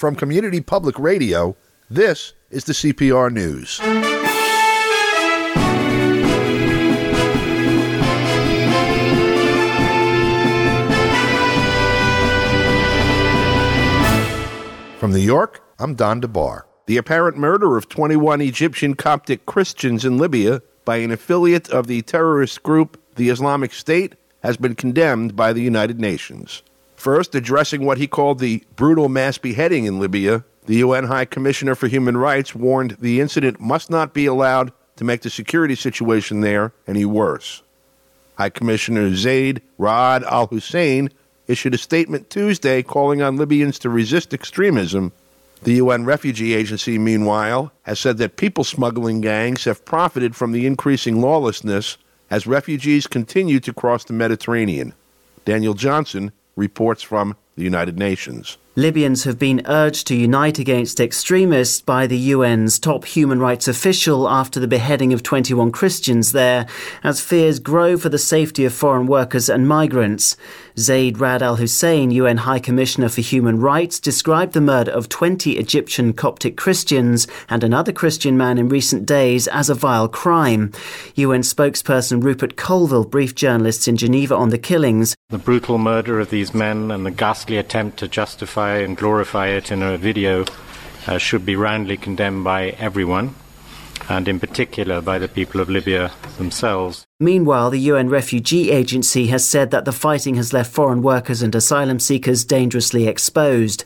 From Community Public Radio, this is the CPR News. From New York, I'm Don DeBar. The apparent murder of 21 Egyptian Coptic Christians in Libya by an affiliate of the terrorist group, the Islamic State, has been condemned by the United Nations. First, addressing what he called the brutal mass beheading in Libya, the UN High Commissioner for Human Rights warned the incident must not be allowed to make the security situation there any worse. High Commissioner Zaid Ra'ad al-Hussein issued a statement Tuesday calling on Libyans to resist extremism. The UN Refugee Agency, meanwhile, has said that people smuggling gangs have profited from the increasing lawlessness as refugees continue to cross the Mediterranean. Daniel Johnson reports from the United Nations. Libyans have been urged to unite against extremists by the UN's top human rights official after the beheading of 21 Christians there, as fears grow for the safety of foreign workers and migrants. Zaid Ra'ad al-Hussein, UN High Commissioner for Human Rights, described the murder of 20 Egyptian Coptic Christians and another Christian man in recent days as a vile crime. UN spokesperson Rupert Colville briefed journalists in Geneva on the killings. The brutal murder of these men and the ghastly attempt to justify and glorify it in a video should be roundly condemned by everyone, and in particular by the people of Libya themselves. Meanwhile, the UN Refugee Agency has said that the fighting has left foreign workers and asylum seekers dangerously exposed.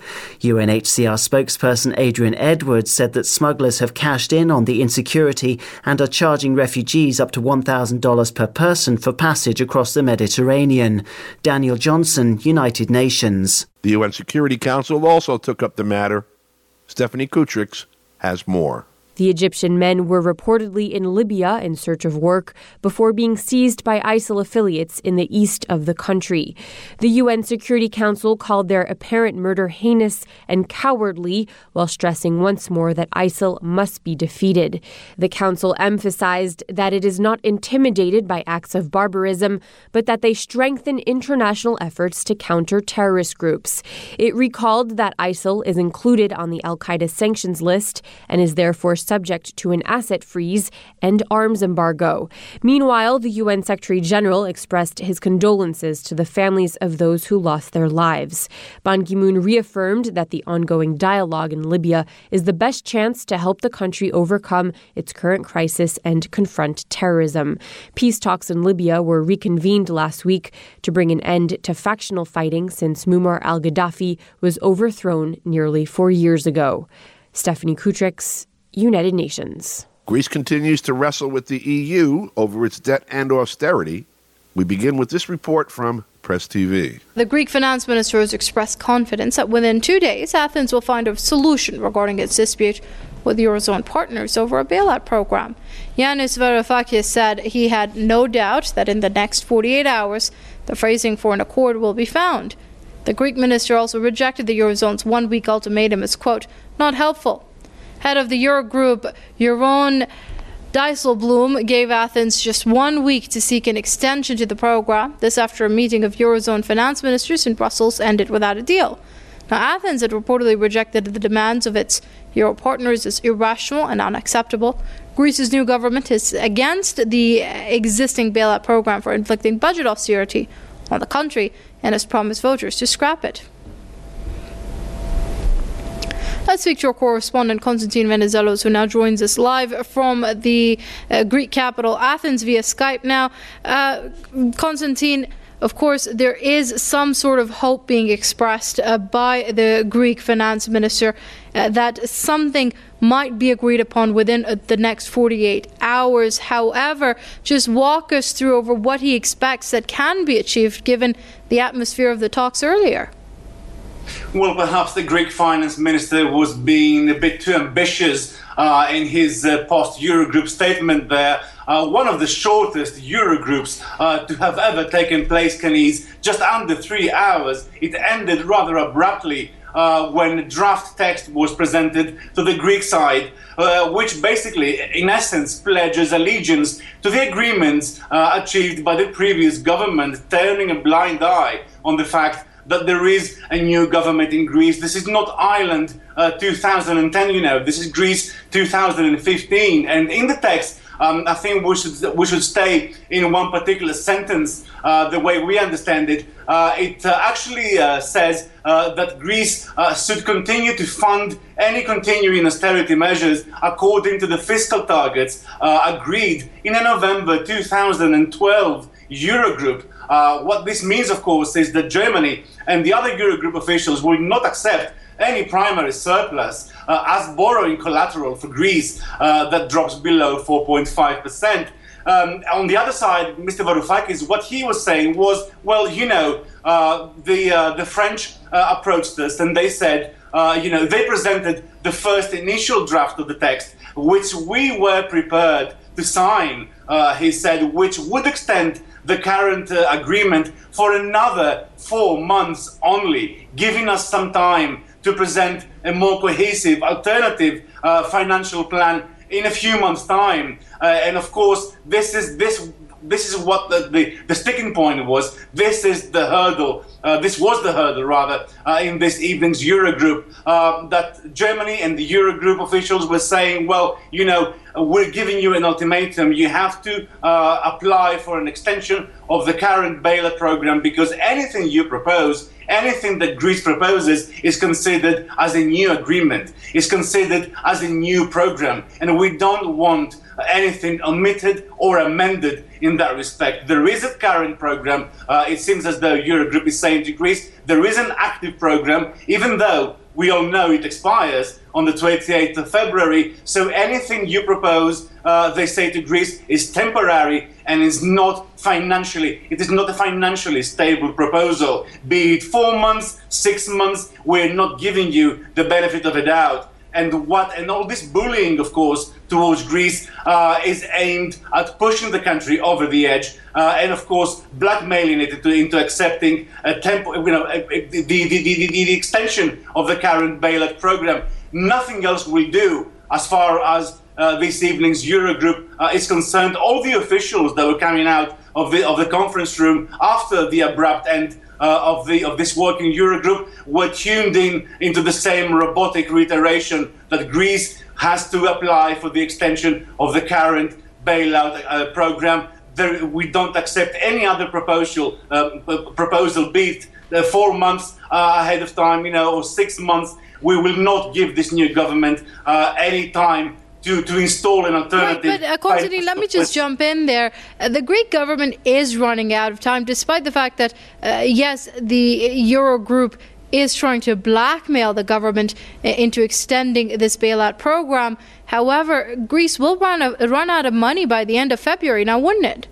UNHCR spokesperson Adrian Edwards said that smugglers have cashed in on the insecurity and are charging refugees up to $1,000 per person for passage across the Mediterranean. Daniel Johnson, United Nations. The UN Security Council also took up the matter. Stephanie Kutrix has more. The Egyptian men were reportedly in Libya in search of work before being seized by ISIL affiliates in the east of the country. The UN Security Council called their apparent murder heinous and cowardly, while stressing once more that ISIL must be defeated. The council emphasized that it is not intimidated by acts of barbarism, but that they strengthen international efforts to counter terrorist groups. It recalled that ISIL is included on the al-Qaeda sanctions list and is therefore subject to an asset freeze and arms embargo. Meanwhile, the UN Secretary General expressed his condolences to the families of those who lost their lives. Ban Ki-moon reaffirmed that the ongoing dialogue in Libya is the best chance to help the country overcome its current crisis and confront terrorism. Peace talks in Libya were reconvened last week to bring an end to factional fighting since Muammar al-Gaddafi was overthrown nearly 4 years ago. Stephanie Kutrix, United Nations. Greece continues to wrestle with the EU over its debt and austerity. We begin with this report from Press TV. The Greek finance minister has expressed confidence that within 2 days, Athens will find a solution regarding its dispute with Eurozone partners over a bailout program. Yanis Varoufakis said he had no doubt that in the next 48 hours, the phrasing for an accord will be found. The Greek minister also rejected the Eurozone's one-week ultimatum as, quote, not helpful. Head of the Eurogroup, Jeroen Dijsselbloem, gave Athens just 1 week to seek an extension to the program. This after a meeting of Eurozone finance ministers in Brussels ended without a deal. Now, Athens had reportedly rejected the demands of its Euro partners as irrational and unacceptable. Greece's new government is against the existing bailout program for inflicting budget austerity on the country and has promised voters to scrap it. Let's speak to our correspondent Konstantin Venizelos, who now joins us live from the Greek capital, Athens, via Skype. Now, Konstantin, of course, there is some sort of hope being expressed by the Greek finance minister that something might be agreed upon within the next 48 hours. However, just walk us through over what he expects that can be achieved given the atmosphere of the talks earlier. Well, perhaps the Greek finance minister was being a bit too ambitious in his post-Eurogroup statement there. One of the shortest Eurogroups to have ever taken place, Kenise, just under 3 hours. It ended rather abruptly when draft text was presented to the Greek side, which basically, in essence, pledges allegiance to the agreements achieved by the previous government, turning a blind eye on the fact that there is a new government in Greece. This is not Ireland 2010, this is Greece 2015. And in the text, I think we should stay in one particular sentence, the way we understand it. It actually says that Greece should continue to fund any continuing austerity measures according to the fiscal targets agreed in a November 2012 Eurogroup. What this means, of course, is that Germany and the other Eurogroup officials will not accept any primary surplus as borrowing collateral for Greece that drops below 4.5%. On the other side, Mr. Varoufakis, what he was saying was, well, the French approached us and they said, they presented the first initial draft of the text, which we were prepared to sign, he said, which would extend the current agreement for another 4 months only, giving us some time to present a more cohesive alternative financial plan in a few months' time. And of course, this is what the sticking point was. This is the hurdle. This was the hurdle, rather, in this evening's Eurogroup, that Germany and the Eurogroup officials were saying, well, we're giving you an ultimatum. You have to apply for an extension of the current bailout program, because anything you propose, anything that Greece proposes, is considered as a new agreement, is considered as a new program. And we don't want anything omitted or amended in that respect. There is a current program. It seems as though Eurogroup is saying to Greece, there is an active program, even though we all know it expires on the 28th of February. So anything you propose, they say to Greece, is temporary and is not it is not a financially stable proposal. Be it 4 months, 6 months, we're not giving you the benefit of a doubt. And all this bullying, of course, towards Greece is aimed at pushing the country over the edge, and of course blackmailing it into accepting the extension of the current bailout program. Nothing else will do as far as this evening's Eurogroup is concerned. All the officials that were coming out of the conference room after the abrupt end of this working Eurogroup were tuned into the same robotic reiteration that Greece has to apply for the extension of the current bailout program. We don't accept any other proposal, be it 4 months ahead of time, or 6 months. We will not give this new government any time to install an alternative. Right, but Konstantin, let me just jump in there. The Greek government is running out of time, despite the fact that, yes, the Eurogroup is trying to blackmail the government into extending this bailout program. However, Greece will run out of money by the end of February, now wouldn't it?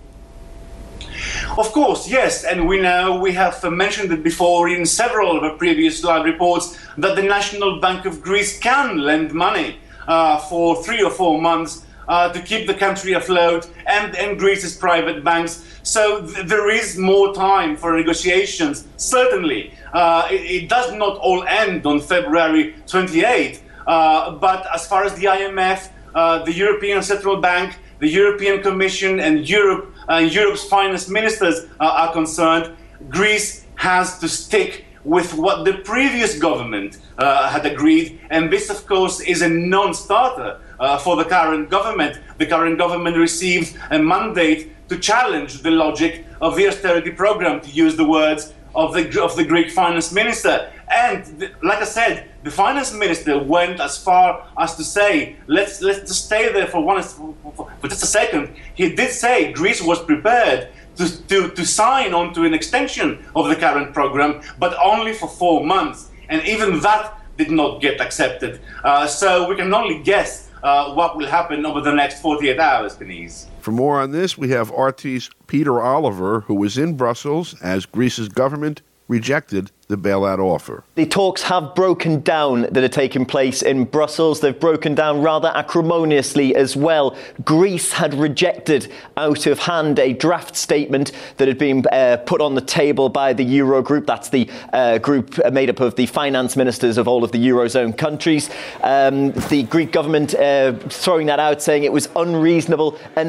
Of course, yes, and we have mentioned it before in several of our previous live reports that the National Bank of Greece can lend money for 3 or 4 months to keep the country afloat, and Greece's private banks. So there is more time for negotiations. Certainly, it does not all end on February 28th, but as far as the IMF, the European Central Bank, the European Commission and Europe's finance ministers are concerned, Greece has to stick with what the previous government had agreed, and this, of course, is a non-starter for the current government. The current government received a mandate to challenge the logic of the austerity program, to use the words of the Greek finance minister. And like I said, the finance minister went as far as to say, let's just stay there for just a second. He did say Greece was prepared to sign on to an extension of the current program, but only for 4 months. And even that did not get accepted. So we can only guess what will happen over the next 48 hours, Denise. For more on this, we have RT's Peter Oliver, who was in Brussels as Greece's government rejected the bailout offer. The talks have broken down that are taking place in Brussels. They've broken down rather acrimoniously as well. Greece had rejected out of hand a draft statement that had been put on the table by the Eurogroup. That's the group made up of the finance ministers of all of the Eurozone countries. The Greek government throwing that out, saying it was unreasonable and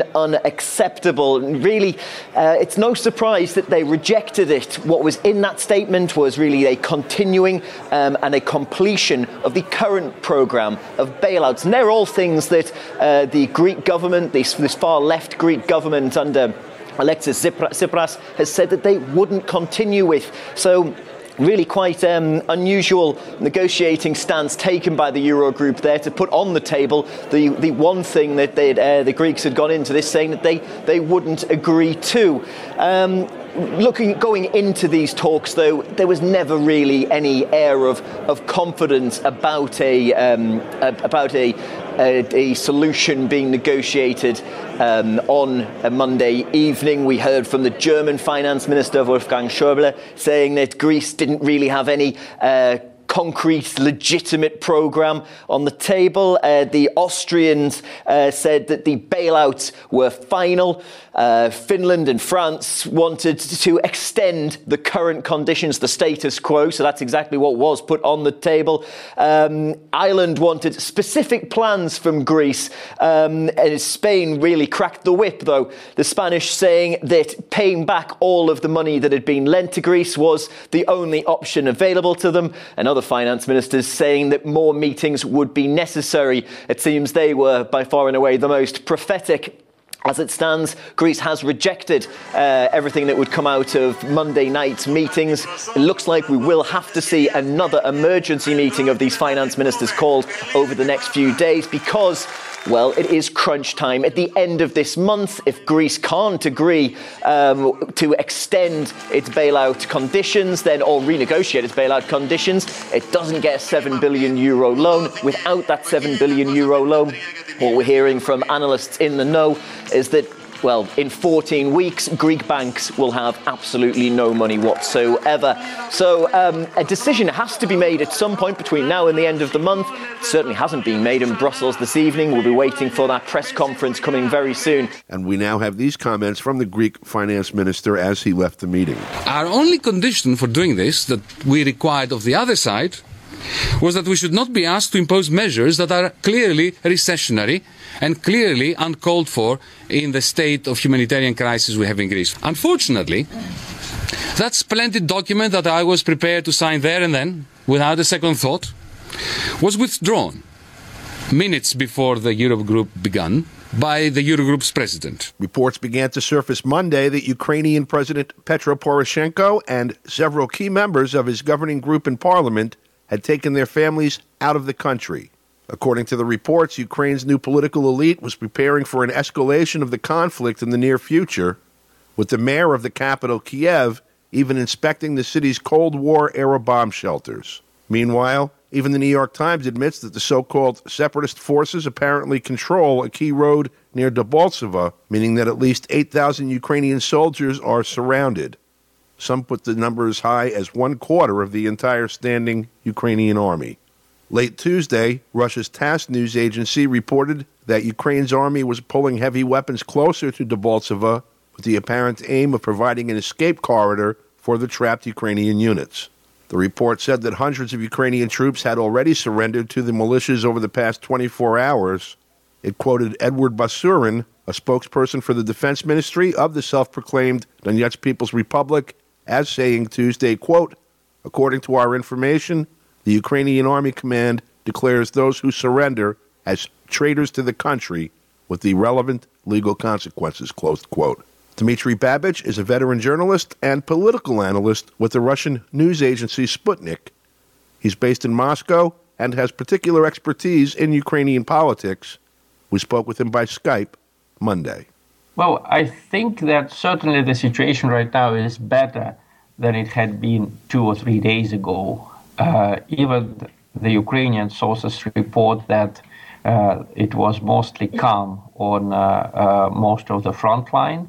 unacceptable. Really, it's no surprise that they rejected it. What was in that statement was really really a continuing and a completion of the current programme of bailouts. And they're all things that the Greek government, this far-left Greek government under Alexis Tsipras, has said that they wouldn't continue with. So really quite unusual negotiating stance taken by the Eurogroup there to put on the table the one thing that the Greeks had gone into this saying that they wouldn't agree to. Going into these talks, though, there was never really any air of confidence about a solution being negotiated on a Monday evening. We heard from the German Finance Minister Wolfgang Schäuble saying that Greece didn't really have any concrete, legitimate programme on the table. The Austrians said that the bailouts were final. Finland and France wanted to extend the current conditions, the status quo, so that's exactly what was put on the table. Ireland wanted specific plans from Greece, and Spain really cracked the whip, though. The Spanish saying that paying back all of the money that had been lent to Greece was the only option available to them, and other finance ministers saying that more meetings would be necessary. It seems they were by far and away the most prophetic. As it stands, Greece has rejected everything that would come out of Monday night's meetings. It looks like we will have to see another emergency meeting of these finance ministers called over the next few days because, well, it is crunch time. At the end of this month, if Greece can't agree to extend its bailout conditions, then or renegotiate its bailout conditions, it doesn't get a €7 billion loan. Without that €7 billion loan, what we're hearing from analysts in the know is that, well, in 14 weeks, Greek banks will have absolutely no money whatsoever. So a decision has to be made at some point between now and the end of the month. It certainly hasn't been made in Brussels this evening. We'll be waiting for that press conference coming very soon. And we now have these comments from the Greek finance minister as he left the meeting. Our only condition for doing this, that we required of the other side, was that we should not be asked to impose measures that are clearly recessionary and clearly uncalled for in the state of humanitarian crisis we have in Greece. Unfortunately, that splendid document that I was prepared to sign there and then, without a second thought, was withdrawn minutes before the Eurogroup began by the Eurogroup's president. Reports began to surface Monday that Ukrainian President Petro Poroshenko and several key members of his governing group in parliament had taken their families out of the country. According to the reports, Ukraine's new political elite was preparing for an escalation of the conflict in the near future, with the mayor of the capital, Kiev, even inspecting the city's Cold War-era bomb shelters. Meanwhile, even the New York Times admits that the so-called separatist forces apparently control a key road near Debaltseve, meaning that at least 8,000 Ukrainian soldiers are surrounded. Some put the number as high as 1/4 of the entire standing Ukrainian army. Late Tuesday, Russia's TASS news agency reported that Ukraine's army was pulling heavy weapons closer to Debaltseve with the apparent aim of providing an escape corridor for the trapped Ukrainian units. The report said that hundreds of Ukrainian troops had already surrendered to the militias over the past 24 hours. It quoted Edward Basurin, a spokesperson for the defense ministry of the self-proclaimed Donetsk People's Republic, as saying Tuesday, quote, "According to our information, the Ukrainian Army Command declares those who surrender as traitors to the country with the relevant legal consequences," close quote. Dmitry Babich is a veteran journalist and political analyst with the Russian news agency Sputnik. He's based in Moscow and has particular expertise in Ukrainian politics. We spoke with him by Skype Monday. Well, I think that certainly the situation right now is better than it had been 2 or 3 days ago. Even the Ukrainian sources report that it was mostly calm on most of the front line.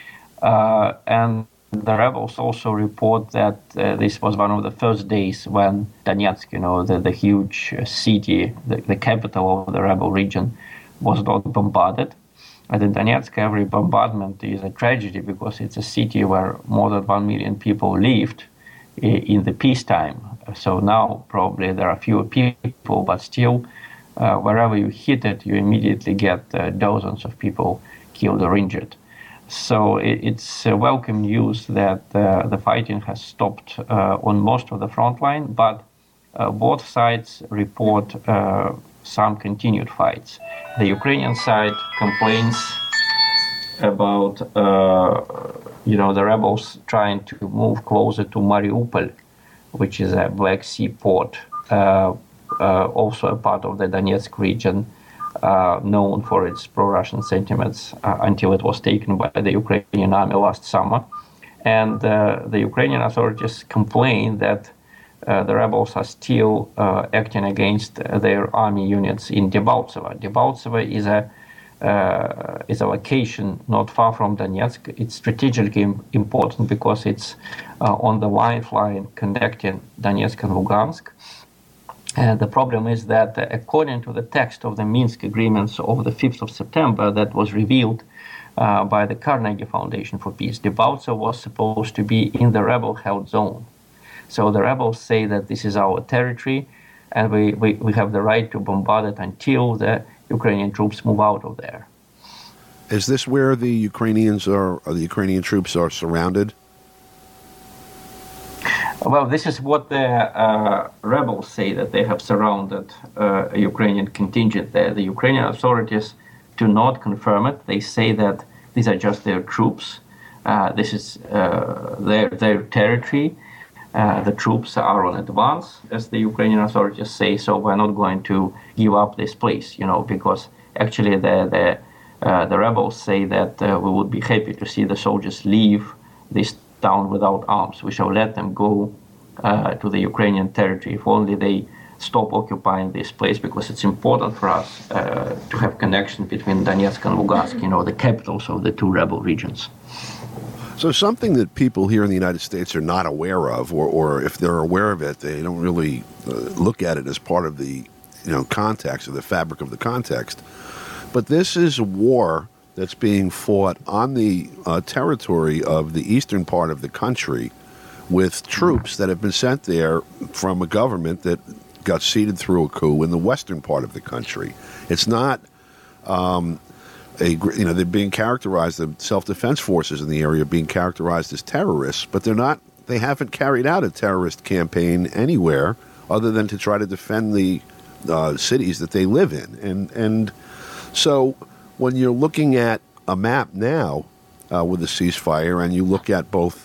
And the rebels also report that this was one of the first days when Donetsk, the huge city, the capital of the rebel region, was not bombarded. And in Donetsk, every bombardment is a tragedy because it's a city where more than 1 million people lived in the peacetime. So now probably there are fewer people, but still, wherever you hit it, you immediately get dozens of people killed or injured. So it's welcome news that the fighting has stopped on most of the front line, but both sides report some continued fights. The Ukrainian side complains about the rebels trying to move closer to Mariupol, which is a Black Sea port, also a part of the Donetsk region, known for its pro-Russian sentiments until it was taken by the Ukrainian army last summer. And the Ukrainian authorities complain that the rebels are still acting against their army units in Debaltseve. Debaltseve is a location not far from Donetsk. It's strategically important because it's on the lifeline connecting Donetsk and Lugansk. And the problem is that according to the text of the Minsk agreements of the 5th of September that was revealed by the Carnegie Foundation for Peace, Debaltseve was supposed to be in the rebel-held zone. So the rebels say that this is our territory and we have the right to bombard it until the Ukrainian troops move out of there. Is this where the Ukrainian troops are surrounded? Well, this is what the rebels say, that they have surrounded a Ukrainian contingent there. The Ukrainian authorities do not confirm it. They say that these are just their troops. This is their territory. The troops are on advance, as the Ukrainian authorities say, so we're not going to give up this place, because actually the rebels say that we would be happy to see the soldiers leave this town without arms. We shall let them go to the Ukrainian territory if only they stop occupying this place, because it's important for us to have connection between Donetsk and Lugansk, the capitals of the two rebel regions. So something that people here in the United States are not aware of, or if they're aware of it, they don't really look at it as part of the context or the fabric of the context. But this is a war that's being fought on the territory of the eastern part of the country with troops that have been sent there from a government that got seated through a coup in the western part of the country. It's not... they're being characterized, the self-defense forces in the area are being characterized as terrorists, but they haven't carried out a terrorist campaign anywhere other than to try to defend the cities that they live in. And so when you're looking at a map now with the ceasefire, and you look at both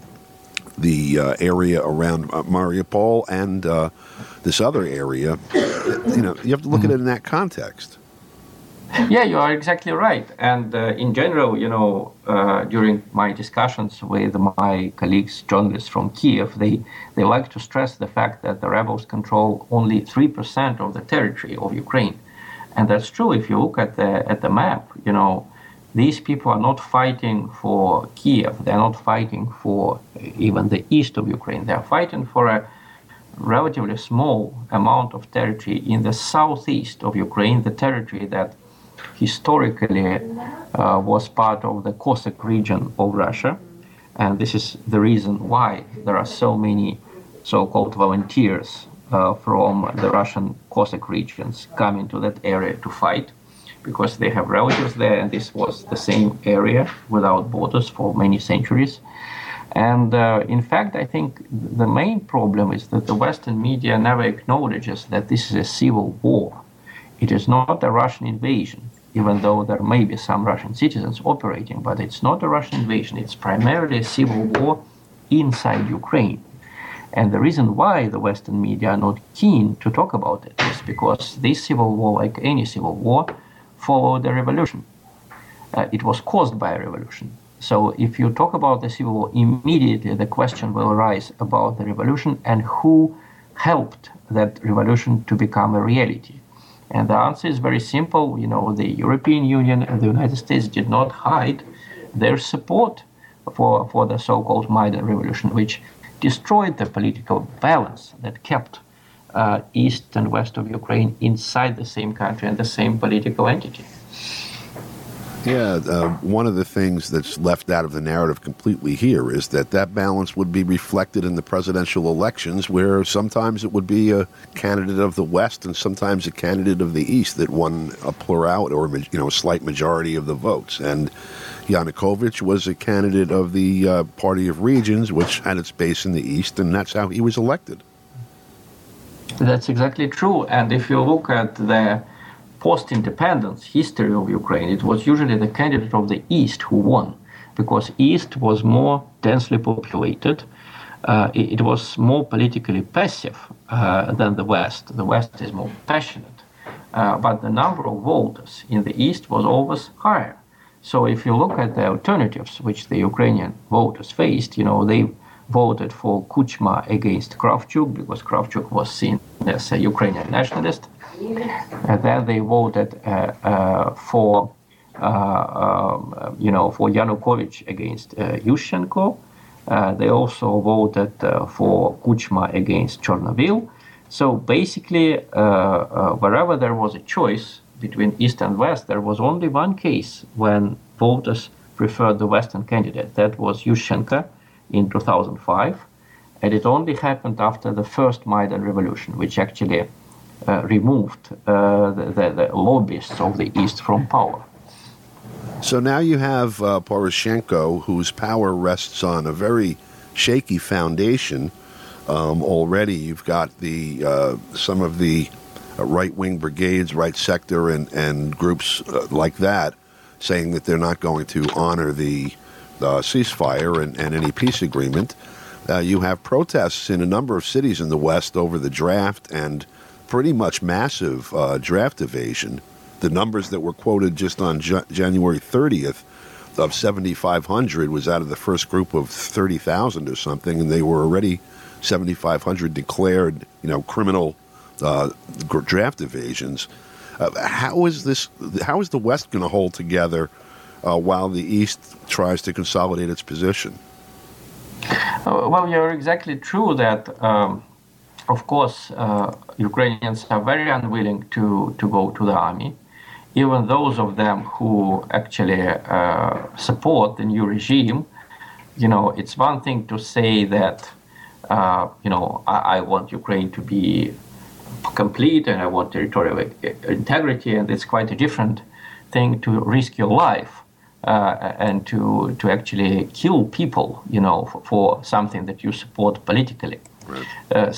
the area around Mariupol and this other area, you have to look at it in that context. Yeah, you are exactly right. And in general, during my discussions with my colleagues, journalists from Kiev, they like to stress the fact that the rebels control only 3% of the territory of Ukraine. And that's true. If you look at the map, these people are not fighting for Kiev. They're not fighting for even the east of Ukraine. They're fighting for a relatively small amount of territory in the southeast of Ukraine, the territory that historically was part of the Cossack region of Russia. And this is the reason why there are so many so-called volunteers from the Russian Cossack regions coming to that area to fight, because they have relatives there, and this was the same area without borders for many centuries. And in fact, I think the main problem is that the Western media never acknowledges that this is a civil war. It is not a Russian invasion, even though there may be some Russian citizens operating, but it's not a Russian invasion. It's primarily a civil war inside Ukraine. And the reason why the Western media are not keen to talk about it is because this civil war, like any civil war, followed a revolution. It was caused by a revolution. So if you talk about the civil war, immediately the question will arise about the revolution and who helped that revolution to become a reality. And the answer is very simple. The European Union and the United States did not hide their support for the so-called Maidan Revolution, which destroyed the political balance that kept east and west of Ukraine inside the same country and the same political entity. Yeah, one of the things that's left out of the narrative completely here is that balance would be reflected in the presidential elections, where sometimes it would be a candidate of the West and sometimes a candidate of the East that won a plurality or a slight majority of the votes. And Yanukovych was a candidate of the Party of Regions, which had its base in the East, and that's how he was elected. That's exactly true. And if you look at the post-independence history of Ukraine, it was usually the candidate of the East who won, because East was more densely populated. It was more politically passive than the West. The West is more passionate. But the number of voters in the East was always higher. So if you look at the alternatives which the Ukrainian voters faced, they voted for Kuchma against Kravchuk, because Kravchuk was seen as a Ukrainian nationalist. And then they voted for Yanukovych against Yushchenko. They also voted for Kuchma against Chernovil. So basically, wherever there was a choice between East and West, there was only one case when voters preferred the Western candidate. That was Yushchenko in 2005. And it only happened after the first Maidan revolution, which actually removed the lobbyists of the East from power. So now you have Poroshenko, whose power rests on a very shaky foundation. Already you've got some of the right-wing brigades, right sector, and groups like that saying that they're not going to honor the ceasefire and any peace agreement. You have protests in a number of cities in the West over the draft and pretty much massive draft evasion. The numbers that were quoted just on January 30th of 7,500 was out of the first group of 30,000 or something, and they were already 7,500 declared, criminal draft evasions. How is the West going to hold together while the East tries to consolidate its position? Well, you're exactly true that, of course, Ukrainians are very unwilling to go to the army. Even those of them who actually support the new regime, it's one thing to say that, I want Ukraine to be complete and I want territorial integrity, and it's quite a different thing to risk your life and to actually kill people, for something that you support politically. Right.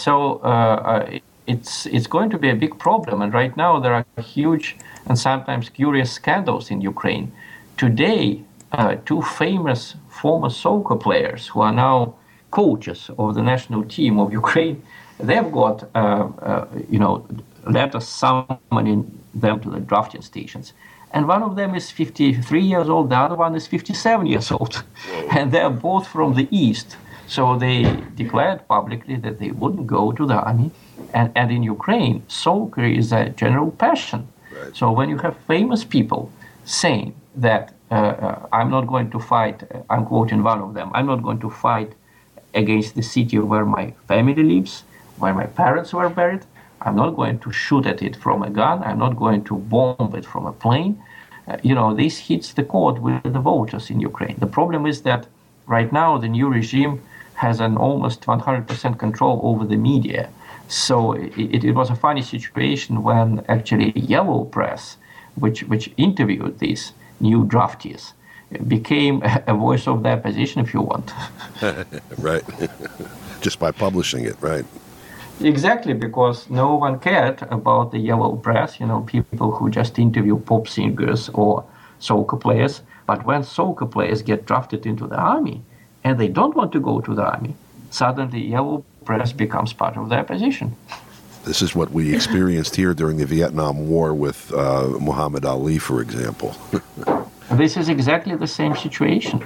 It's going to be a big problem, and right now there are huge and sometimes curious scandals in Ukraine. Today, two famous former soccer players who are now coaches of the national team of Ukraine, they've got, letters summoning them to the drafting stations. And one of them is 53 years old, the other one is 57 years old. And they're both from the East. So they declared publicly that they wouldn't go to the army. And in Ukraine, soccer is a general passion. Right. So when you have famous people saying that I'm not going to fight, I'm quoting one of them, I'm not going to fight against the city where my family lives, where my parents were buried, I'm not going to shoot at it from a gun, I'm not going to bomb it from a plane. This hits the chord with the voters in Ukraine. The problem is that right now the new regime has an almost 100% control over the media. So it was a funny situation when actually Yellow Press, which interviewed these new draftees, became a voice of the opposition, if you want. Right. Just by publishing it, right? Exactly, because no one cared about the Yellow Press, people who just interview pop singers or soccer players. But when soccer players get drafted into the army and they don't want to go to the army, suddenly Yellow Press becomes part of the opposition. This is what we experienced here during the Vietnam War with Muhammad Ali, for example. This is exactly the same situation.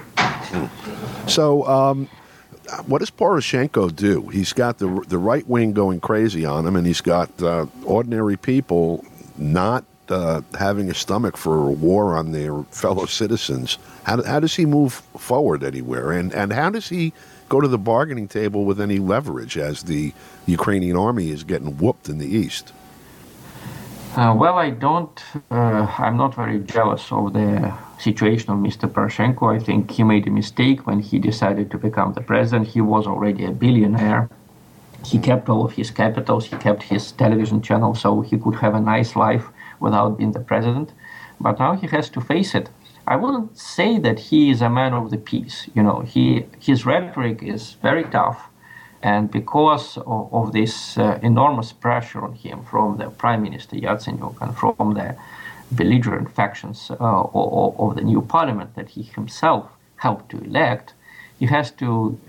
So, what does Poroshenko do? He's got the right wing going crazy on him, and he's got ordinary people not having a stomach for a war on their fellow citizens. How does he move forward anywhere? And how does he go to the bargaining table with any leverage as the Ukrainian army is getting whooped in the east? I'm not very jealous of the situation of Mr. Poroshenko. I think he made a mistake when he decided to become the president. He was already a billionaire. He kept all of his capitals, he kept his television channel, so he could have a nice life without being the president. But now he has to face it. I wouldn't say that he is a man of the peace. His rhetoric is very tough. And because of this enormous pressure on him from the Prime Minister Yatsenyuk and from the belligerent factions of the new parliament that he himself helped to elect, he has to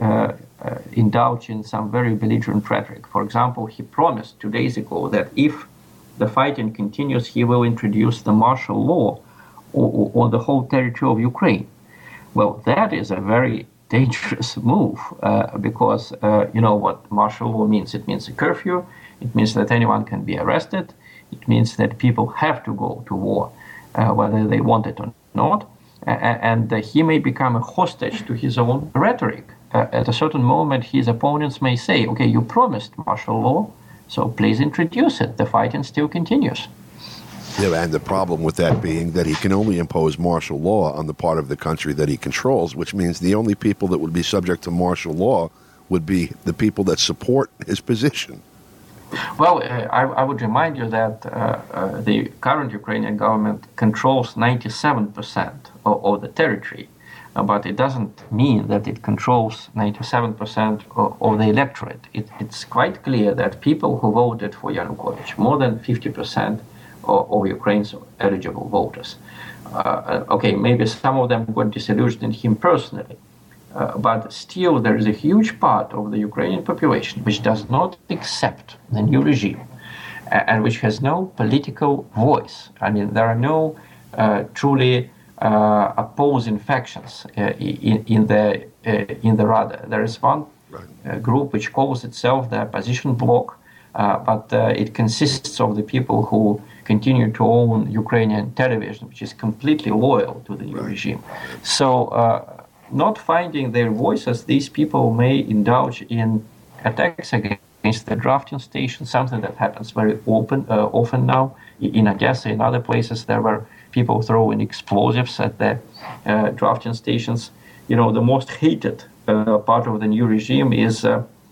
indulge in some very belligerent rhetoric. For example, he promised 2 days ago that if the fighting continues, he will introduce the martial law on the whole territory of Ukraine. Well, that is a very dangerous move because you know what martial law means. It means a curfew. It means that anyone can be arrested. It means that people have to go to war, whether they want it or not. And he may become a hostage to his own rhetoric. At a certain moment, his opponents may say, okay, you promised martial law, so please introduce it. The fighting still continues. Yeah, and the problem with that being that he can only impose martial law on the part of the country that he controls, which means the only people that would be subject to martial law would be the people that support his position. Well, I would remind you that the current Ukrainian government controls 97% of the territory, but it doesn't mean that it controls 97% of the electorate. It's quite clear that people who voted for Yanukovych, more than 50% of Ukraine's eligible voters. Okay, maybe some of them were disillusioned in him personally, but still there is a huge part of the Ukrainian population which does not accept the new regime and which has no political voice. I mean, there are no truly opposing factions in the Rada. There is one group which calls itself the opposition bloc, but it consists of the people who continue to own Ukrainian television, which is completely loyal to the new regime. So, not finding their voices, these people may indulge in attacks against the drafting station, something that happens very often now. In Odessa, in other places, there were people throwing explosives at the drafting stations. You know, the most hated part of the new regime is,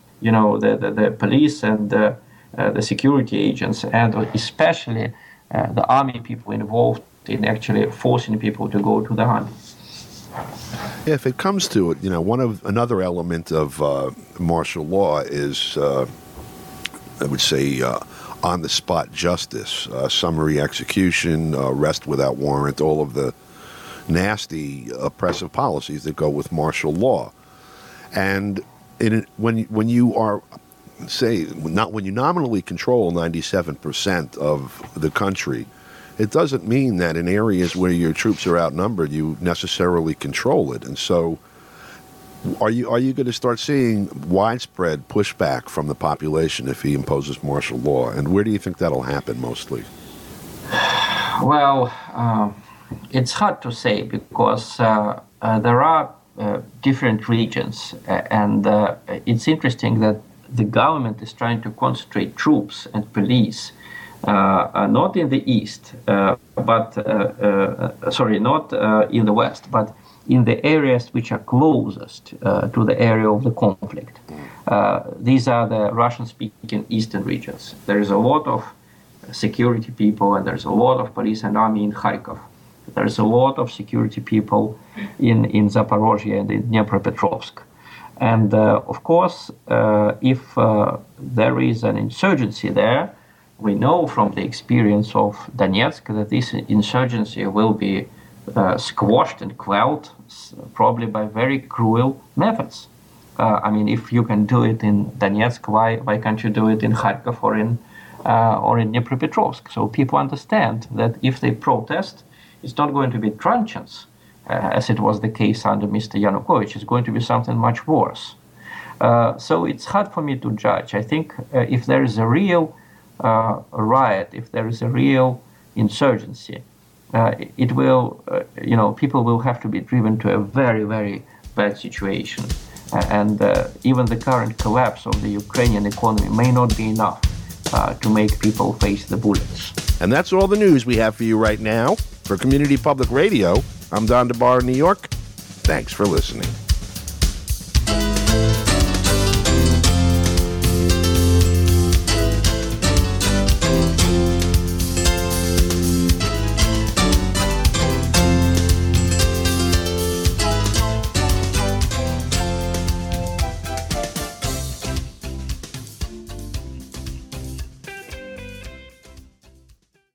the police and the security agents, and especially the army people involved in actually forcing people to go to the army. Yeah, if it comes to it, another element of martial law is, I would say, on-the-spot justice, summary execution, arrest without warrant, all of the nasty oppressive policies that go with martial law. And when you are, when you nominally control 97% of the country, it doesn't mean that in areas where your troops are outnumbered, you necessarily control it. And so are you going to start seeing widespread pushback from the population if he imposes martial law? And where do you think that'll happen mostly? Well, it's hard to say because there are different regions. And it's interesting that the government is trying to concentrate troops and police not in the east, not in the west, but in the areas which are closest to the area of the conflict. These are the Russian-speaking eastern regions. There is a lot of security people, and there's a lot of police and army in Kharkov. There's a lot of security people in Zaporozhye and in Dnipropetrovsk. And of course, if there is an insurgency there, we know from the experience of Donetsk that this insurgency will be squashed and quelled, probably by very cruel methods. I mean, if you can do it in Donetsk, why can't you do it in Kharkov or in Dnipropetrovsk? So people understand that if they protest, it's not going to be truncheons, as it was the case under Mr. Yanukovych. It's going to be something much worse. So it's hard for me to judge. I think if there is a real riot, if there is a real insurgency, it will, people will have to be driven to a very, very bad situation. And even the current collapse of the Ukrainian economy may not be enough to make people face the bullets. And that's all the news we have for you right now. For Community Public Radio, I'm Don DeBar in New York. Thanks for listening.